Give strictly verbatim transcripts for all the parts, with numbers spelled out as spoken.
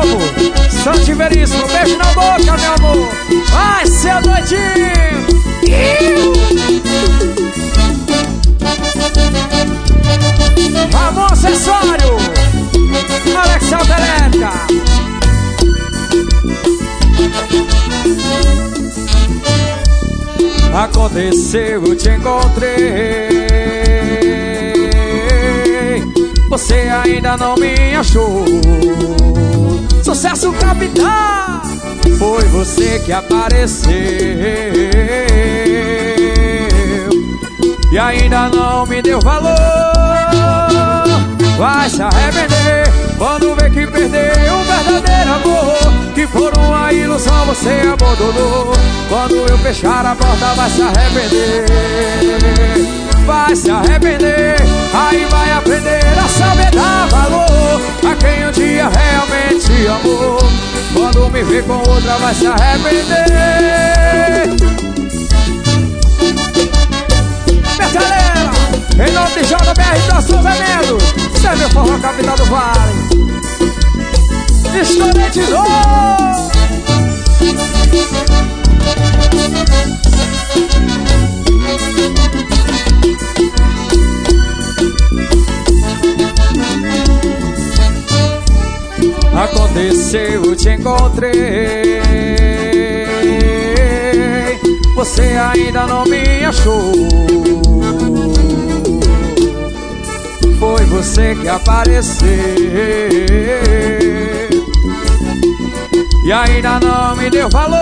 amor. Santi Veríssimo, beijo na boca, meu amor. Vai, seu doidinho. Ramon Acessório, Alex Altereca. Aconteceu, eu te encontrei. Você ainda não me achou. Sucesso capital, foi você que apareceu. E ainda não me deu valor. Vai se arrepender quando vê que perdeu um verdadeiro amor. Que por uma ilusão você abandonou. Quando eu fechar a porta vai se arrepender. Vai se arrepender, aí vai aprender a saber dar valor a quem um dia realmente amou. Quando me vê com outra vai se arrepender. Bertalena, em nome de J B R Produções Veneno, você é meu forró capital do Vale. Estourei de novo. Aconteceu, eu te encontrei. Você ainda não me achou. Foi você que apareceu. E ainda não me deu valor.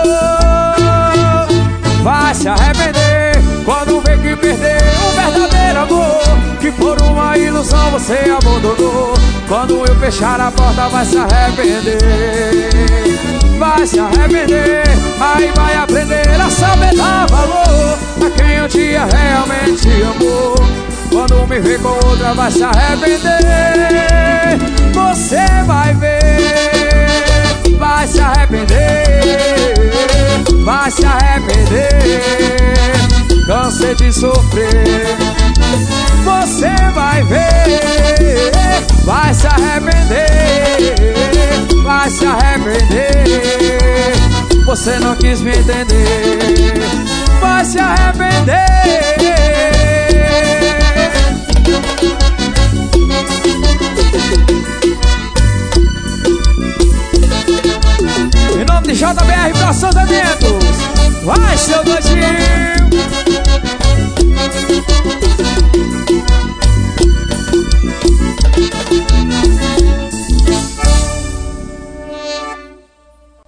Vai se arrepender quando vê que perdeu um verdadeiro amor. Que por uma ilusão você abandonou. Quando eu fechar a porta vai se arrepender. Vai se arrepender, aí vai aprender a saber dar valor a quem um dia realmente amou. Quando me vê com outra vai se arrepender. Você vai ver, vai se arrepender. Vai se arrepender, cansei de sofrer. Você vai ver, vai se arrepender. Vai se arrepender, você não quis me entender. Vai se arrepender,